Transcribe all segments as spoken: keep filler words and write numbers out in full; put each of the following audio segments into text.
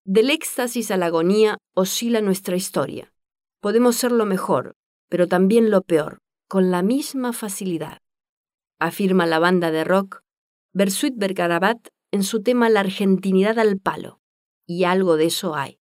Del éxtasis a la agonía oscila nuestra historia. Podemos ser lo mejor, pero también lo peor, con la misma facilidad, afirma la banda de rock Bersuit Vergarabat en su tema La argentinidad al palo, y algo de eso hay.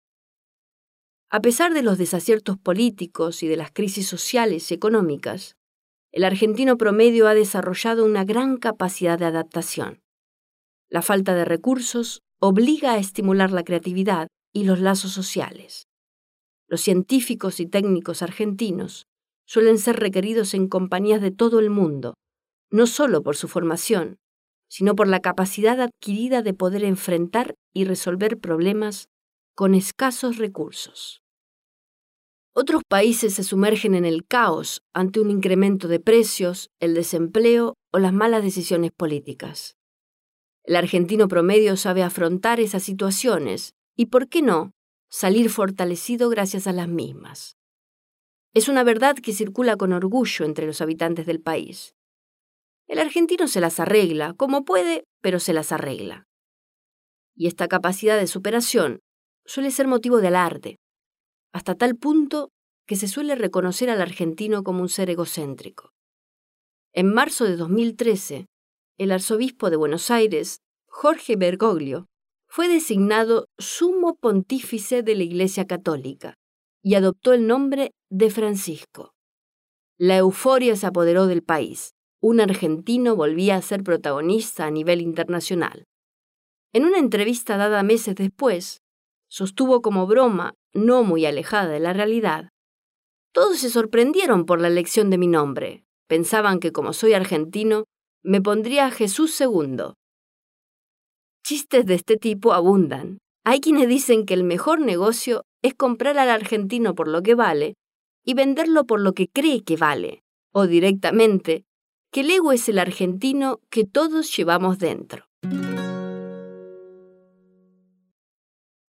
A pesar de los desaciertos políticos y de las crisis sociales y económicas, el argentino promedio ha desarrollado una gran capacidad de adaptación. La falta de recursos obliga a estimular la creatividad y los lazos sociales. Los científicos y técnicos argentinos suelen ser requeridos en compañías de todo el mundo, no solo por su formación, sino por la capacidad adquirida de poder enfrentar y resolver problemas con escasos recursos. Otros países se sumergen en el caos ante un incremento de precios, el desempleo o las malas decisiones políticas. El argentino promedio sabe afrontar esas situaciones y, ¿por qué no?, salir fortalecido gracias a las mismas. Es una verdad que circula con orgullo entre los habitantes del país. El argentino se las arregla, como puede, pero se las arregla. Y esta capacidad de superación suele ser motivo de alarde, hasta tal punto que se suele reconocer al argentino como un ser egocéntrico. En marzo de dos mil trece, el arzobispo de Buenos Aires, Jorge Bergoglio, fue designado sumo pontífice de la Iglesia Católica y adoptó el nombre de Francisco. La euforia se apoderó del país. Un argentino volvía a ser protagonista a nivel internacional. En una entrevista dada meses después, sostuvo como broma, no muy alejada de la realidad: todos se sorprendieron por la elección de mi nombre. Pensaban que como soy argentino, me pondría Jesús segundo. Chistes de este tipo abundan. Hay quienes dicen que el mejor negocio es comprar al argentino por lo que vale y venderlo por lo que cree que vale, o directamente, que el ego es el argentino que todos llevamos dentro.